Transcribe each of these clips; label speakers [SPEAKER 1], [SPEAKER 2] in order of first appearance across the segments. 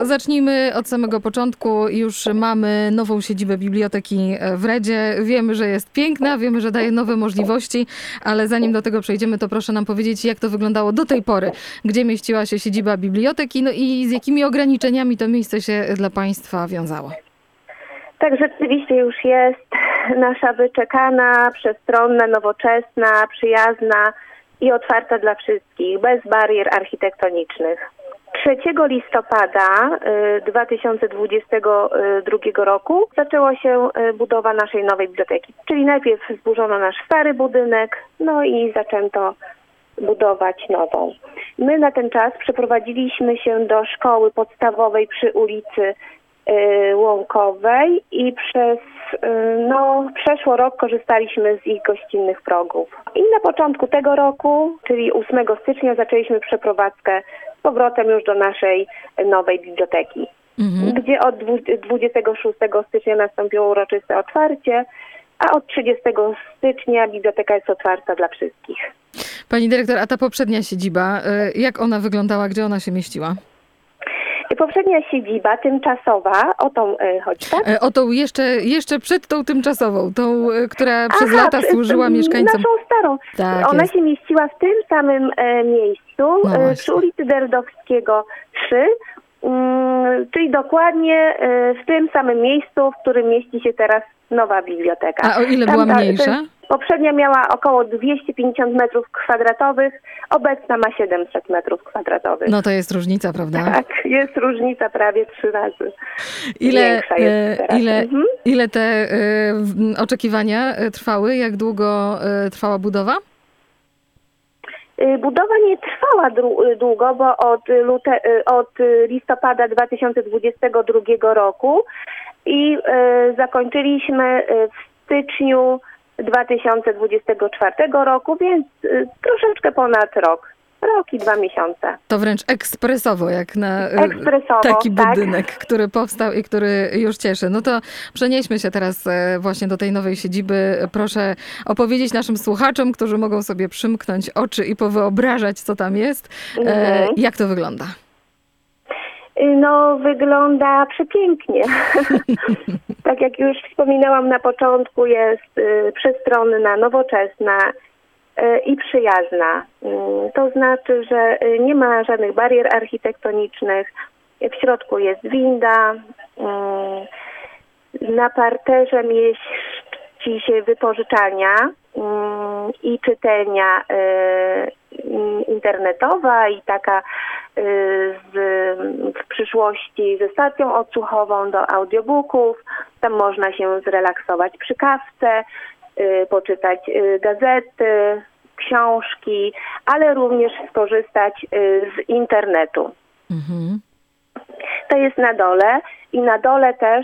[SPEAKER 1] Zacznijmy od samego początku. Już mamy nową siedzibę Biblioteki w Redzie. Wiemy, że jest piękna, wiemy, że daje nowe możliwości, ale zanim do tego przejdziemy, to proszę nam powiedzieć, jak to wyglądało do tej pory. Gdzie mieściła się siedziba biblioteki, no i z jakimi ograniczeniami to miejsce się dla Państwa wiązało?
[SPEAKER 2] Tak, rzeczywiście już jest nasza wyczekana, przestronna, nowoczesna, przyjazna i otwarta dla wszystkich, bez barier architektonicznych. 3 listopada 2022 roku zaczęła się budowa naszej nowej biblioteki. Czyli najpierw zburzono nasz stary budynek, no i zaczęto budować nową. My na ten czas przeprowadziliśmy się do szkoły podstawowej przy ulicy Łąkowej i przeszło rok korzystaliśmy z ich gościnnych progów. I na początku tego roku, czyli 8 stycznia, zaczęliśmy przeprowadzkę z powrotem już do naszej nowej biblioteki, gdzie od 26 stycznia nastąpiło uroczyste otwarcie, a od 30 stycznia biblioteka jest otwarta dla wszystkich.
[SPEAKER 1] Pani dyrektor, a ta poprzednia siedziba, jak ona wyglądała, gdzie ona się mieściła?
[SPEAKER 2] Poprzednia siedziba tymczasowa, o tą chodzi, tak?
[SPEAKER 1] O tą jeszcze przed tą tymczasową, tą, która przez lata służyła mieszkańcom.
[SPEAKER 2] Naszą starą.
[SPEAKER 1] Tak,
[SPEAKER 2] ona
[SPEAKER 1] jest.
[SPEAKER 2] się mieściła w tym samym miejscu, przy ulicy Derdowskiego 3, czyli dokładnie w tym samym miejscu, w którym mieści się teraz nowa biblioteka.
[SPEAKER 1] A o ile była mniejsza?
[SPEAKER 2] Poprzednia miała około 250 m2, obecna ma 700 m2.
[SPEAKER 1] No to jest różnica, prawda?
[SPEAKER 2] Tak, jest różnica prawie 3 razy. Większa jest teraz.
[SPEAKER 1] Ile te oczekiwania trwały? Jak długo trwała budowa?
[SPEAKER 2] Budowa nie trwała długo, bo od listopada 2022 roku i zakończyliśmy w styczniu 2024 roku, więc troszeczkę ponad rok. Rok i 2 miesiące.
[SPEAKER 1] To wręcz ekspresowo, jak na taki
[SPEAKER 2] tak.
[SPEAKER 1] budynek, który powstał i który już cieszy. No to przenieśmy się teraz właśnie do tej nowej siedziby. Proszę opowiedzieć naszym słuchaczom, którzy mogą sobie przymknąć oczy i powyobrażać, co tam jest. Jak to wygląda?
[SPEAKER 2] No, wygląda przepięknie. Tak jak już wspominałam na początku, jest przestronna, nowoczesna i przyjazna. To znaczy, że nie ma żadnych barier architektonicznych. W środku jest winda. Na parterze mieści się wypożyczalnia i czytelnia internetowa i taka w przyszłości ze stacją odsłuchową do audiobooków. Tam można się zrelaksować przy kawce, poczytać gazety, książki, ale również skorzystać z internetu. To jest na dole i na dole też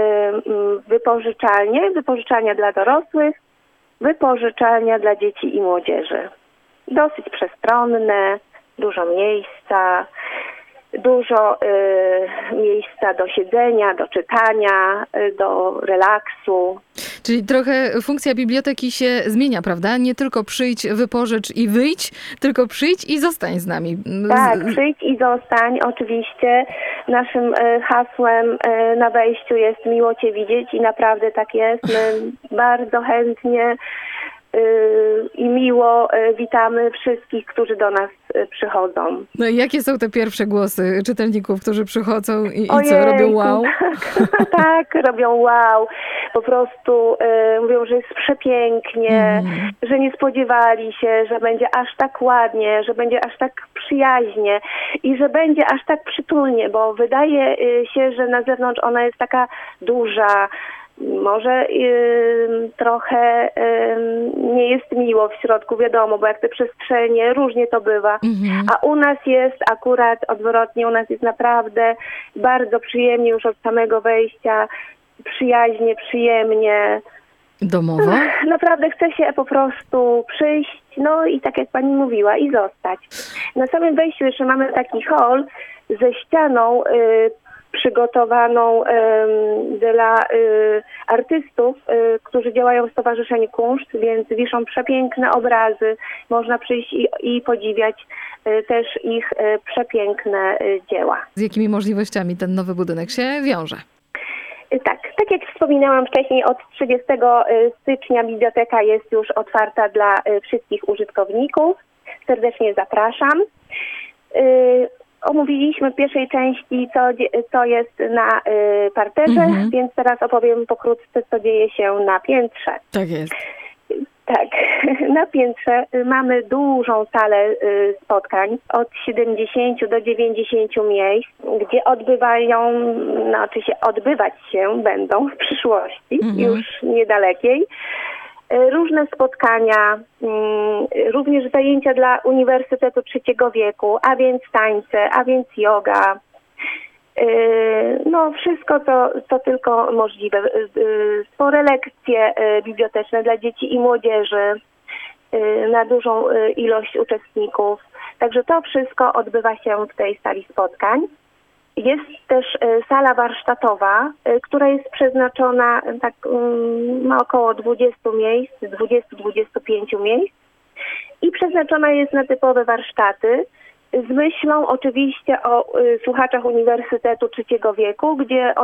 [SPEAKER 2] wypożyczalnia dla dorosłych, wypożyczalnia dla dzieci i młodzieży. Dosyć przestronne, dużo miejsca, dużo miejsca do siedzenia, do czytania, do relaksu.
[SPEAKER 1] Czyli trochę funkcja biblioteki się zmienia, prawda? Nie tylko przyjdź, wypożycz i wyjdź, tylko przyjdź i zostań z nami.
[SPEAKER 2] Tak, przyjdź i zostań. Oczywiście naszym hasłem na wejściu jest miło Cię widzieć i naprawdę tak jest. My bardzo chętnie i miło witamy wszystkich, którzy do nas przychodzą.
[SPEAKER 1] No i jakie są te pierwsze głosy czytelników, którzy przychodzą i co, robią wow?
[SPEAKER 2] Tak, robią wow. Po prostu mówią, że jest przepięknie, że nie spodziewali się, że będzie aż tak ładnie, że będzie aż tak przyjaźnie i że będzie aż tak przytulnie, bo wydaje się, że na zewnątrz ona jest taka duża, może trochę nie jest miło w środku, wiadomo, bo jak te przestrzenie, różnie to bywa. A u nas jest akurat odwrotnie, u nas jest naprawdę bardzo przyjemnie już od samego wejścia, przyjaźnie, przyjemnie.
[SPEAKER 1] Domowo?
[SPEAKER 2] Naprawdę chce się po prostu przyjść, no i tak jak pani mówiła, i zostać. Na samym wejściu jeszcze mamy taki hol ze ścianą przygotowaną dla artystów, którzy działają w Stowarzyszeniu Kunszt, więc wiszą przepiękne obrazy. Można przyjść i podziwiać też ich przepiękne dzieła.
[SPEAKER 1] Z jakimi możliwościami ten nowy budynek się wiąże?
[SPEAKER 2] Tak jak wspominałam wcześniej, od 30 stycznia biblioteka jest już otwarta dla wszystkich użytkowników. Serdecznie zapraszam. Omówiliśmy w pierwszej części, co jest na parterze, więc teraz opowiem pokrótce, co dzieje się na piętrze.
[SPEAKER 1] Tak jest.
[SPEAKER 2] Tak, na piętrze mamy dużą salę spotkań, od 70 do 90 miejsc, gdzie odbywać się będą w przyszłości, już niedalekiej. Różne spotkania, również zajęcia dla Uniwersytetu Trzeciego Wieku, a więc tańce, a więc yoga. No wszystko, co tylko możliwe. Spore lekcje biblioteczne dla dzieci i młodzieży na dużą ilość uczestników. Także to wszystko odbywa się w tej sali spotkań. Jest też sala warsztatowa, która jest przeznaczona, ma około 20 miejsc, 20-25 miejsc i przeznaczona jest na typowe warsztaty z myślą oczywiście o słuchaczach Uniwersytetu Trzeciego Wieku, gdzie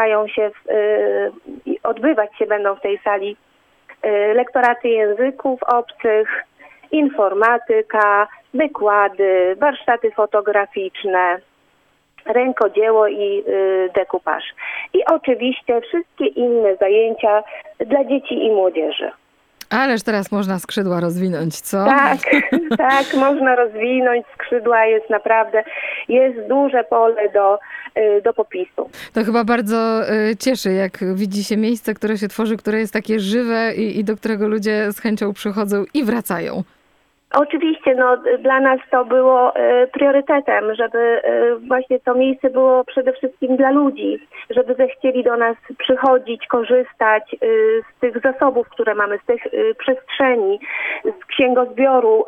[SPEAKER 2] odbywać się będą w tej sali lektoraty języków obcych, informatyka, wykłady, warsztaty fotograficzne, rękodzieło i dekupaż. I oczywiście wszystkie inne zajęcia dla dzieci i młodzieży.
[SPEAKER 1] Ależ teraz można skrzydła rozwinąć, co?
[SPEAKER 2] Tak, można rozwinąć skrzydła, jest duże pole do popisu.
[SPEAKER 1] To chyba bardzo cieszy, jak widzi się miejsce, które się tworzy, które jest takie żywe i do którego ludzie z chęcią przychodzą i wracają.
[SPEAKER 2] Oczywiście, dla nas to było priorytetem, żeby właśnie to miejsce było przede wszystkim dla ludzi, żeby zechcieli do nas przychodzić, korzystać z tych zasobów, które mamy, z tych przestrzeni, z księgozbioru,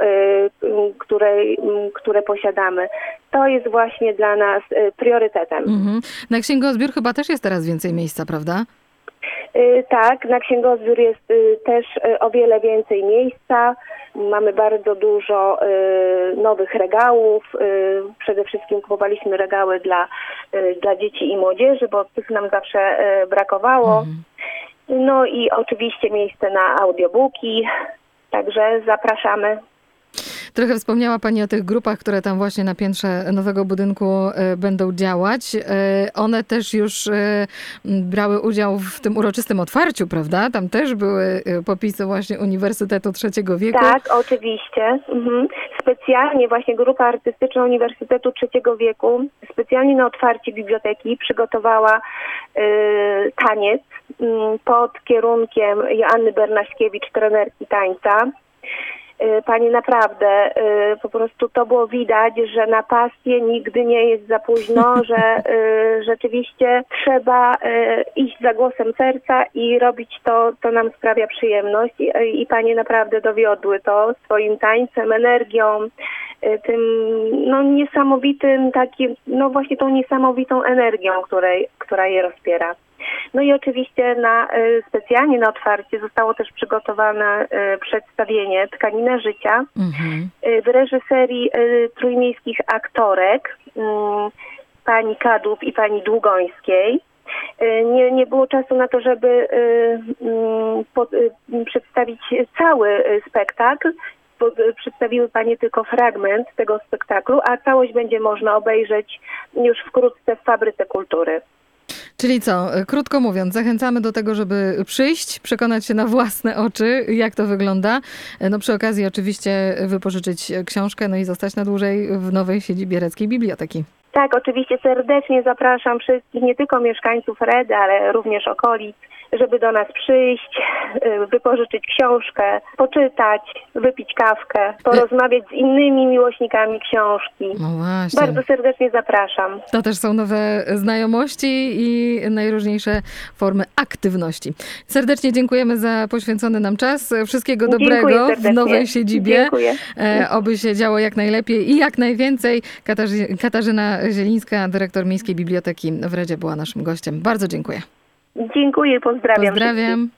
[SPEAKER 2] które posiadamy. To jest właśnie dla nas priorytetem.
[SPEAKER 1] Na księgozbiór chyba też jest teraz więcej miejsca, prawda?
[SPEAKER 2] Tak, na księgozbiór jest też o wiele więcej miejsca. Mamy bardzo dużo nowych regałów. Przede wszystkim kupowaliśmy regały dla dzieci i młodzieży, bo tych nam zawsze brakowało. No i oczywiście miejsce na audiobooki, także zapraszamy.
[SPEAKER 1] Trochę wspomniała Pani o tych grupach, które tam właśnie na piętrze nowego budynku będą działać. One też już brały udział w tym uroczystym otwarciu, prawda? Tam też były popisy właśnie Uniwersytetu Trzeciego Wieku.
[SPEAKER 2] Tak, oczywiście. Specjalnie właśnie grupa artystyczna Uniwersytetu Trzeciego Wieku specjalnie na otwarcie biblioteki przygotowała taniec pod kierunkiem Joanny Bernaśkiewicz, trenerki tańca. Pani, naprawdę, po prostu to było widać, że na pasję nigdy nie jest za późno, że rzeczywiście trzeba iść za głosem serca i robić to, co nam sprawia przyjemność. I panie naprawdę dowiodły to swoim tańcem, energią, tym niesamowitym takim, właśnie tą niesamowitą energią, która je rozpiera. No i oczywiście specjalnie na otwarcie zostało też przygotowane przedstawienie Tkanina Życia w reżyserii trójmiejskich aktorek pani Kadłub i pani Długońskiej. Nie było czasu na to, żeby przedstawić cały spektakl. Przedstawiły panie tylko fragment tego spektaklu, a całość będzie można obejrzeć już wkrótce w Fabryce Kultury.
[SPEAKER 1] Czyli co, krótko mówiąc, zachęcamy do tego, żeby przyjść, przekonać się na własne oczy, jak to wygląda. Przy okazji oczywiście wypożyczyć książkę, i zostać na dłużej w nowej siedzibie Reckiej Biblioteki.
[SPEAKER 2] Tak, oczywiście serdecznie zapraszam wszystkich, nie tylko mieszkańców Redy, ale również okolic, żeby do nas przyjść, wypożyczyć książkę, poczytać, wypić kawkę, porozmawiać z innymi miłośnikami książki.
[SPEAKER 1] No właśnie.
[SPEAKER 2] Bardzo serdecznie zapraszam.
[SPEAKER 1] To też są nowe znajomości i najróżniejsze formy aktywności. Serdecznie dziękujemy za poświęcony nam czas. Wszystkiego dobrego w
[SPEAKER 2] serdecznie.
[SPEAKER 1] nowej siedzibie.
[SPEAKER 2] Dziękuję.
[SPEAKER 1] Oby się działo jak najlepiej i jak najwięcej. Katarzyna Zielińska, dyrektor Miejskiej Biblioteki w Redzie, była naszym gościem. Bardzo dziękuję.
[SPEAKER 2] Dziękuję, pozdrawiam.
[SPEAKER 1] Pozdrawiam.